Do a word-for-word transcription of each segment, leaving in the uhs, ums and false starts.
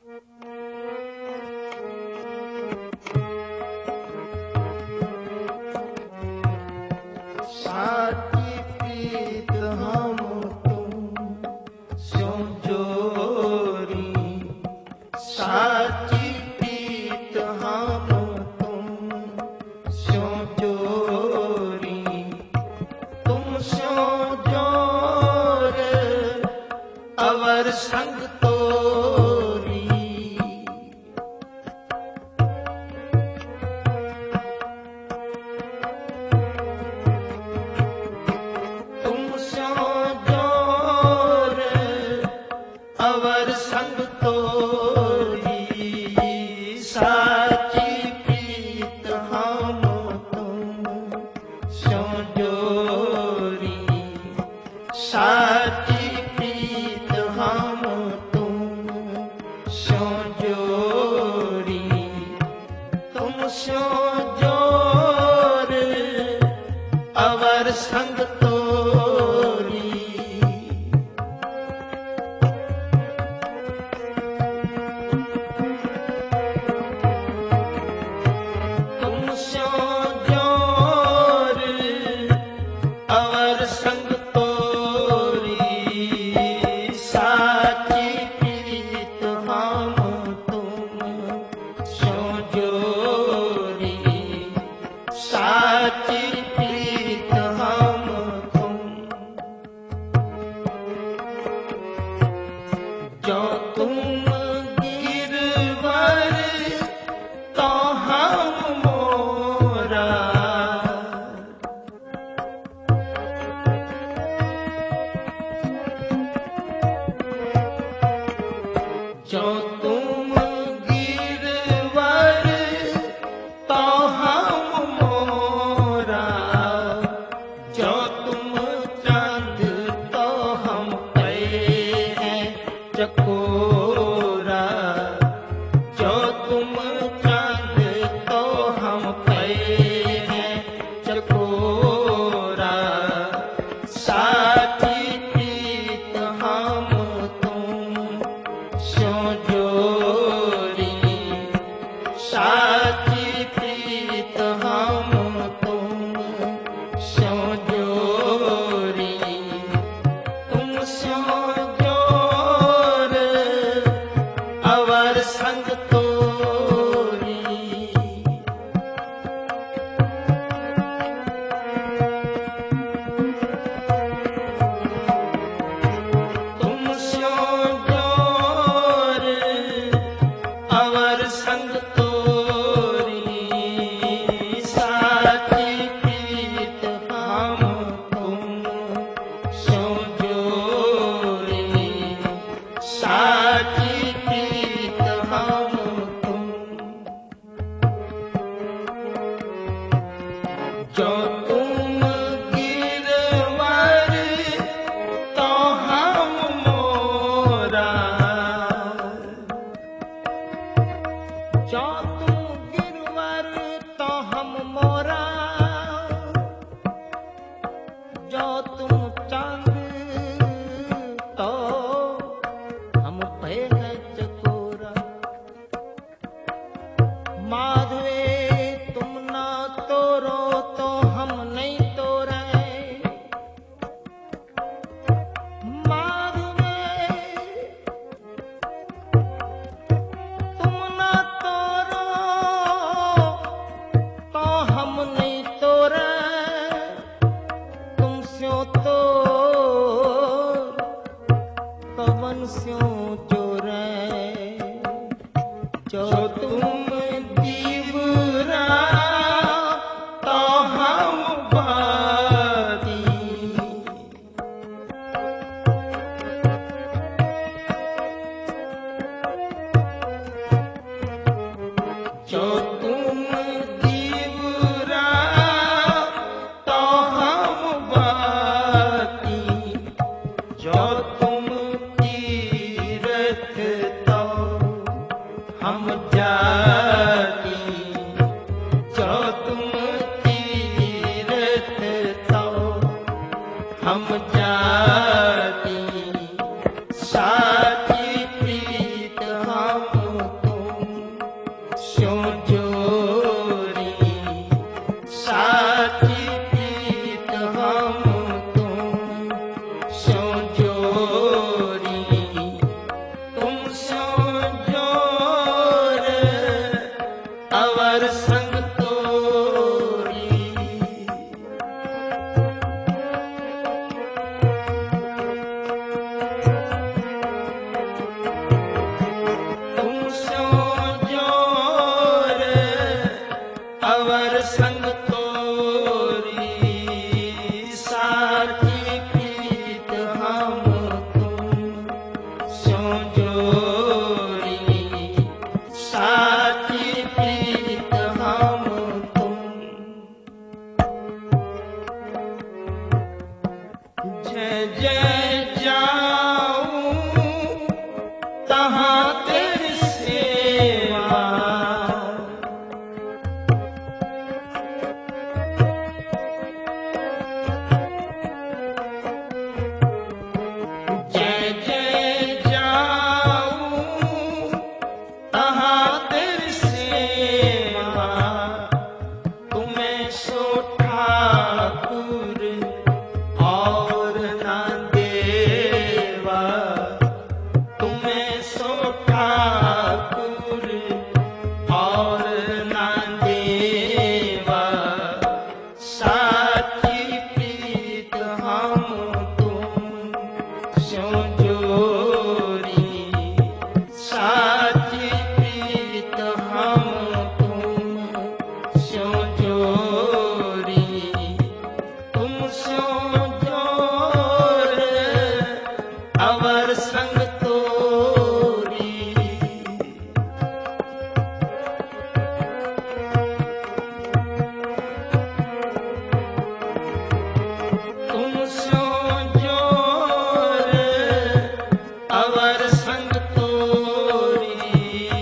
साची प्रीत हम तुम स्यों जोरी, साची प्रीत हम तुम स्यों जोरी, तुम स्यों जोर अवर संग तोरी। तुम स्यों जोर अवर संग तोरी, साची प्रीत हम तुम स्यों जोरी, साची प्रीत हम तुम स्यों जोरी, तुम स्यों जोर अवर संग तोरी। तुम स्यों जोर अवर संग तोरी, साची प्रीत हम तुम स्यों जोरी, साची प्रीत हम तुम। जो तुम गिरवर तो हम मोरा, जो तुम गिरवर तो हम मोरा, जो तुम चांद तो हम पे हैं चकोरा, जो तुम चांद तो हम पे हैं चकोरा, साची प्रीत हम तुम स्यों जोरी, साची प्रीत हम तुम स्यों जोरी, तुम स्यों जोर अवर संग तोरी। तुम स्यों जोर अवर संग तोरी, साची प्रीत हम तुम स्यों जोरी, साची प्रीत हम तुम। जो तुम गिरवर तो हम मोरा, जो तुम गिरवर तो हम मोरा, जो तुम चांद तो हम पे हैं चकोरा। माधवे तुम ना तोरो तो हम नहीं तोरे, माधवे तुम ना तोरो तो हम नहीं तोरे, तुम स्यों तोर तो मन स्यों चोरे। जो तुम दीवरा तो हम बाती, जो तुम दीवरा तो हम बाती, जो तुम तीरथ तो हम जाती, जो तुम तीरथ तो हम जाती, साची प्रीत हम तहाँ तेरी सेवा। जय जय जाऊं तहाँ तेरी सेवा, तुम्हें सो ठाकुर और ना देवा। तुम्हें सो ठाकुर और ना देवा। साची प्रीत हम तुम स्यों जोरी। साची प्रीत हम तुम स्यों जोरी। तुम स्यों जोर अवर संग तोरी। तुम स्यों जोर अवर संग तोरी।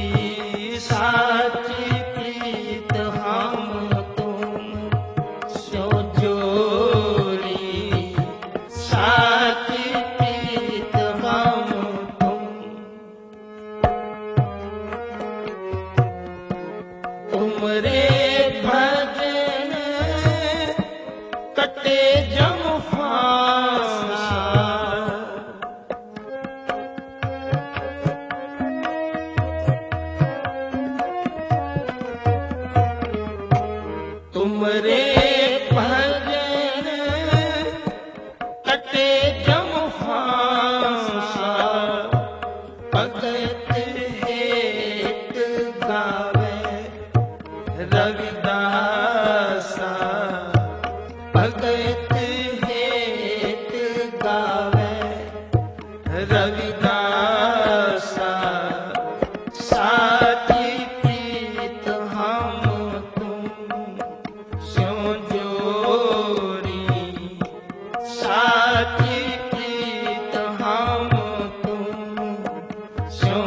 साची प्रीत हम तुम स्यों जोरी। साची प्रीत हम तुम। तुमरे भजन कटे जम फांसा। तुमरे भजन कटे जम फांसा। भगत हेत गावे रविदासा। भगत हेत गावे रविदासा। साची प्रीत हम तुम स्यों जोरी। साची प्रीत हम तुम स्यों